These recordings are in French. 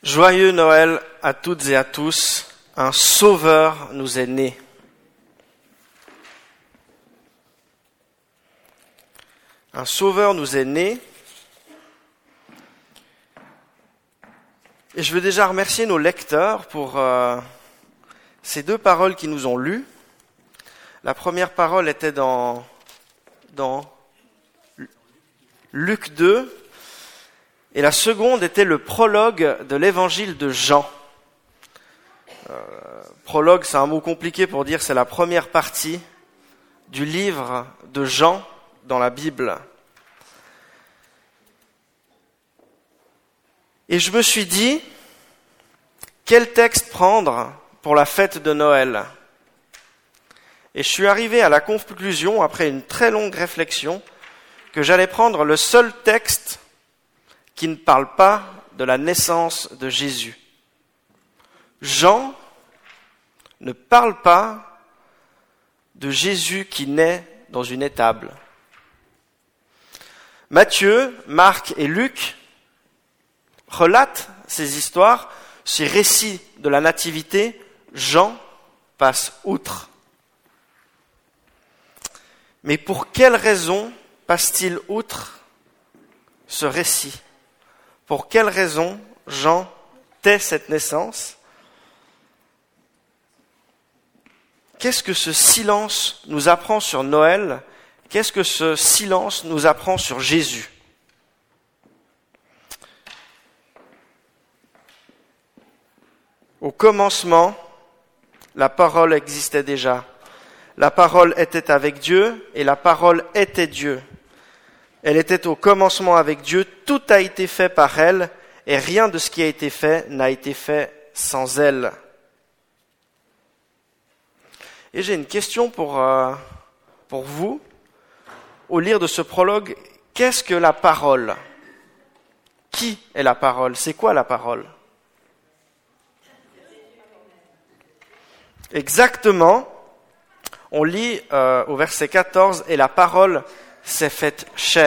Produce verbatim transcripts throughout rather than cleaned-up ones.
Joyeux Noël à toutes et à tous, un sauveur nous est né. Un sauveur nous est né. Et je veux déjà remercier nos lecteurs pour euh, ces deux paroles qui nous ont lues. La première parole était dans, dans Luc deux. Et la seconde était le prologue de l'évangile de Jean. Euh, prologue, c'est un mot compliqué pour dire c'est la première partie du livre de Jean dans la Bible. Et je me suis dit, quel texte prendre pour la fête de Noël ? Et je suis arrivé à la conclusion, après une très longue réflexion, que j'allais prendre le seul texte qui ne parle pas de la naissance de Jésus. Jean ne parle pas de Jésus qui naît dans une étable. Matthieu, Marc et Luc relatent ces histoires, ces récits de la nativité. Jean passe outre. Mais pour quelle raison passe-t-il outre ce récit ? Pour quelle raison Jean tait cette naissance ? Qu'est-ce que ce silence nous apprend sur Noël ? Qu'est-ce que ce silence nous apprend sur Jésus ? Au commencement, la parole existait déjà. La parole était avec Dieu et la parole était Dieu. Elle était au commencement avec Dieu, tout a été fait par elle, et rien de ce qui a été fait n'a été fait sans elle. Et j'ai une question pour, euh, pour vous. Au lire de ce prologue, qu'est-ce que la parole ? Qui est la parole ? C'est quoi la parole ? Exactement, on lit euh, au verset quatorze, « Et la parole s'est faite chair ».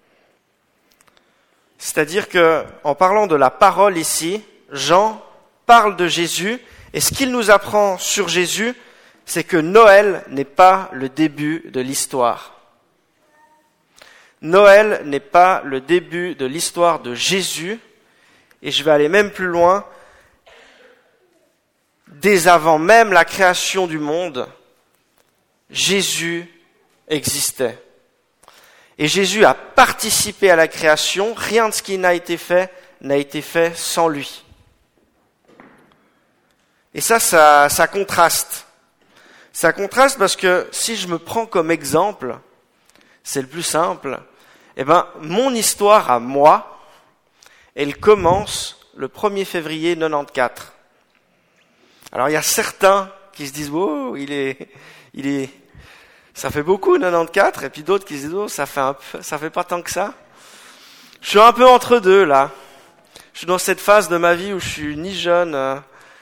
C'est-à-dire que, en parlant de la parole ici, Jean parle de Jésus, et ce qu'il nous apprend sur Jésus, c'est que Noël n'est pas le début de l'histoire. Noël n'est pas le début de l'histoire de Jésus, et je vais aller même plus loin. Dès avant même la création du monde, Jésus existait. Et Jésus a participé à la création, rien de ce qui n'a été fait n'a été fait sans lui. Et ça, ça, ça contraste. Ça contraste parce que si je me prends comme exemple, c'est le plus simple, eh ben, mon histoire à moi, elle commence le premier février quatre-vingt-quatorze. Alors il y a certains qui se disent, oh, il est, il est, ça fait beaucoup, quatre-vingt-quatorze, et puis d'autres qui se disent, oh, ça fait un peu, ça fait pas tant que ça. Je suis un peu entre deux, là. Je suis dans cette phase de ma vie où je suis ni jeune, euh,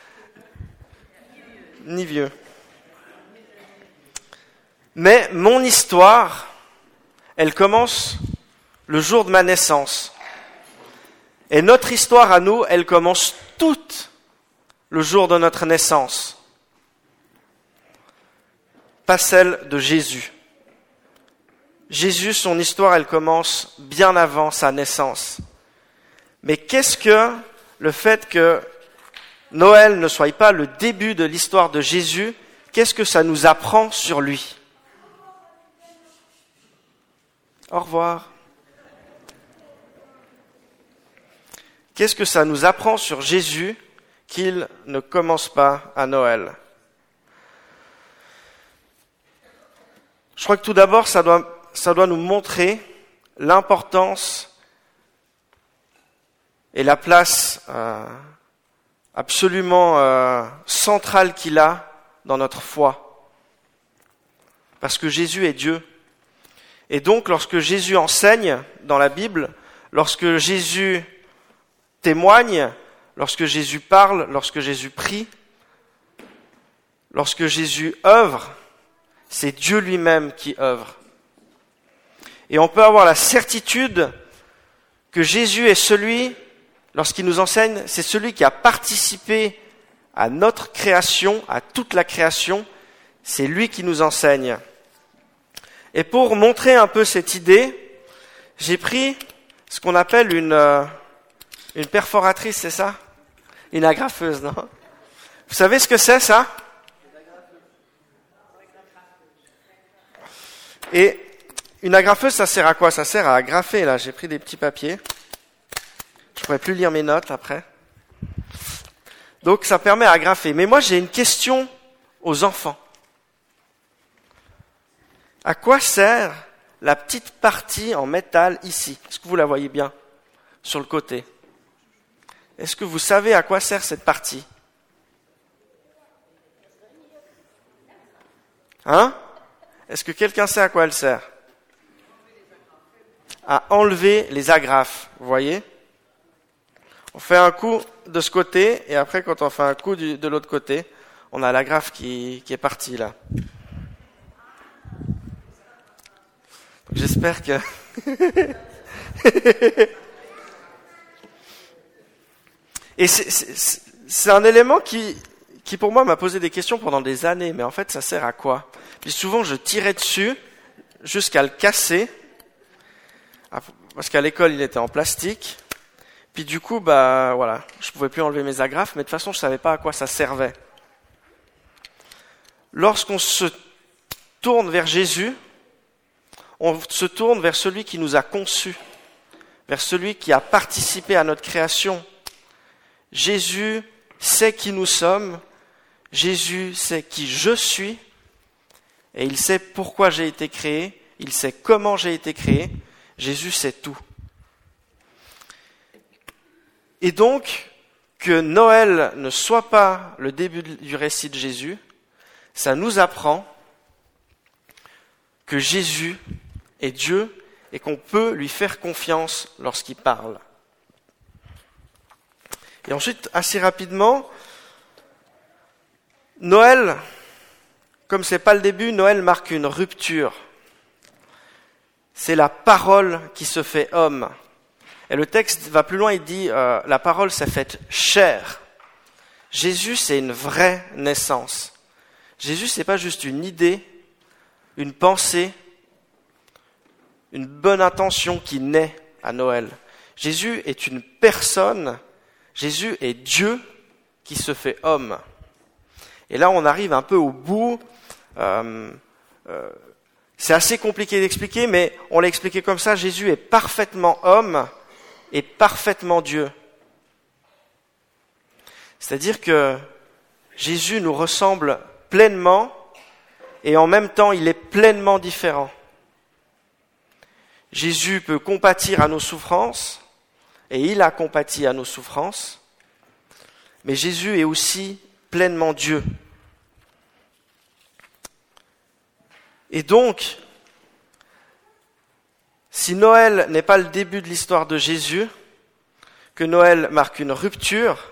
ni vieux. Mais mon histoire, elle commence le jour de ma naissance. Et notre histoire à nous, elle commence toute le jour de notre naissance. Pas celle de Jésus. Jésus, son histoire, elle commence bien avant sa naissance. Mais qu'est-ce que le fait que Noël ne soit pas le début de l'histoire de Jésus, qu'est-ce que ça nous apprend sur lui ? Au revoir. Qu'est-ce que ça nous apprend sur Jésus qu'il ne commence pas à Noël ? Je crois que tout d'abord, ça doit, ça doit nous montrer l'importance et la place euh, absolument euh, centrale qu'il a dans notre foi. Parce que Jésus est Dieu. Et donc, lorsque Jésus enseigne dans la Bible, lorsque Jésus témoigne, lorsque Jésus parle, lorsque Jésus prie, lorsque Jésus œuvre, c'est Dieu lui-même qui œuvre. Et on peut avoir la certitude que Jésus est celui lorsqu'il nous enseigne, c'est celui qui a participé à notre création, à toute la création, c'est lui qui nous enseigne. Et pour montrer un peu cette idée, j'ai pris ce qu'on appelle une, euh, une perforatrice, c'est ça? Une agrafeuse, non? Vous savez ce que c'est, ça? Et une agrafeuse, ça sert à quoi? Ça sert à agrafer, là. J'ai pris des petits papiers. Je pourrais plus lire mes notes après. Donc, ça permet à agrafer. Mais moi, j'ai une question aux enfants. À quoi sert la petite partie en métal ici? Est-ce que vous la voyez bien sur le côté? Est-ce que vous savez à quoi sert cette partie? Hein? Est-ce que quelqu'un sait à quoi elle sert? À enlever les agrafes, vous voyez? On fait un coup de ce côté, et après, quand on fait un coup du, de l'autre côté, on a l'agrafe qui, qui est partie là. Donc, j'espère que... Et c'est, c'est, c'est un élément qui, qui, pour moi, m'a posé des questions pendant des années. Mais en fait, ça sert à quoi? Puis souvent, je tirais dessus jusqu'à le casser, parce qu'à l'école, il était en plastique. Puis du coup, bah voilà, je pouvais plus enlever mes agrafes, mais de toute façon, je savais pas à quoi ça servait. Lorsqu'on se tourne vers Jésus, on se tourne vers celui qui nous a conçus, vers celui qui a participé à notre création. Jésus sait qui nous sommes, Jésus sait qui je suis, et il sait pourquoi j'ai été créé, il sait comment j'ai été créé, Jésus sait tout. Et donc, que Noël ne soit pas le début du récit de Jésus, ça nous apprend que Jésus est Dieu et qu'on peut lui faire confiance lorsqu'il parle. Et ensuite, assez rapidement, Noël, comme c'est pas le début, Noël marque une rupture. C'est la parole qui se fait homme. Et le texte va plus loin, il dit euh, la parole s'est faite chair. Jésus, c'est une vraie naissance. Jésus, c'est pas juste une idée, une pensée, une bonne intention qui naît à Noël. Jésus est une personne, Jésus est Dieu qui se fait homme. Et là, on arrive un peu au bout. Euh, euh, c'est assez compliqué d'expliquer, mais on l'a expliqué comme ça. Jésus est parfaitement homme et parfaitement Dieu. C'est-à-dire que Jésus nous ressemble pleinement et en même temps, il est pleinement différent. Jésus peut compatir à nos souffrances et il a compati à nos souffrances, mais Jésus est aussi pleinement Dieu. Et donc, si Noël n'est pas le début de l'histoire de Jésus, que Noël marque une rupture,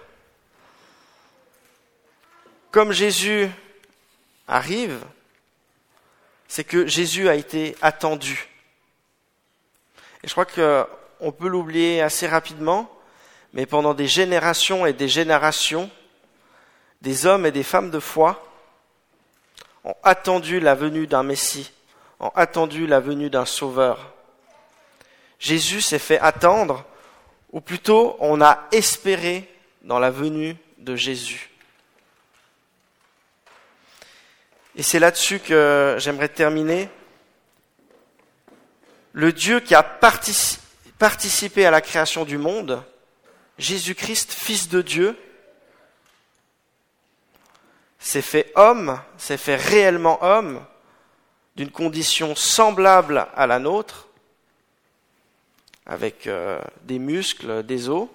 comme Jésus arrive, c'est que Jésus a été attendu. Et je crois qu'on peut l'oublier assez rapidement, mais pendant des générations et des générations, des hommes et des femmes de foi ont attendu la venue d'un Messie, ont attendu la venue d'un Sauveur. Jésus s'est fait attendre, ou plutôt on a espéré dans la venue de Jésus. Et c'est là-dessus que j'aimerais terminer. Le Dieu qui a partici- participé à la création du monde, Jésus-Christ, Fils de Dieu, s'est fait homme, s'est fait réellement homme, d'une condition semblable à la nôtre, avec euh, des muscles, des os.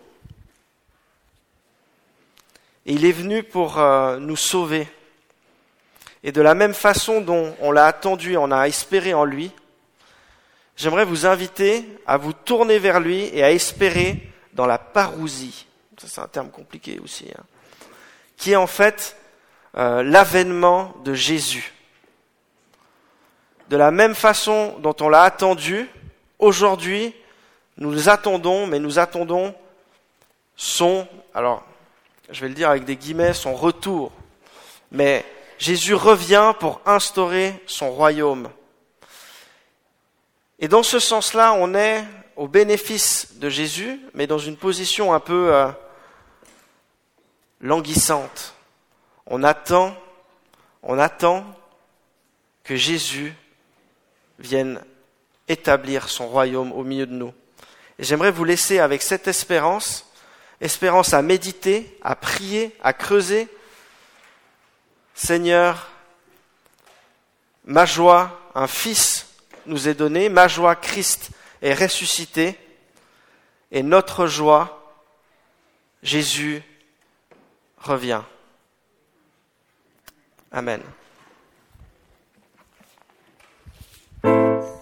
Et il est venu pour euh, nous sauver. Et de la même façon dont on l'a attendu, on a espéré en lui, j'aimerais vous inviter à vous tourner vers lui et à espérer dans la parousie. Ça, c'est un terme compliqué aussi, hein, qui est en fait euh, l'avènement de Jésus. De la même façon dont on l'a attendu, aujourd'hui, nous attendons, mais nous attendons son, alors je vais le dire avec des guillemets, son retour. Mais Jésus revient pour instaurer son royaume. Et dans ce sens-là, on est au bénéfice de Jésus, mais dans une position un peu euh, languissante. On attend, on attend que Jésus vienne établir son royaume au milieu de nous. Et j'aimerais vous laisser avec cette espérance, espérance à méditer, à prier, à creuser. Seigneur, ma joie, un fils nous est donné, ma joie, Christ est ressuscité, et notre joie, Jésus revient. Amen.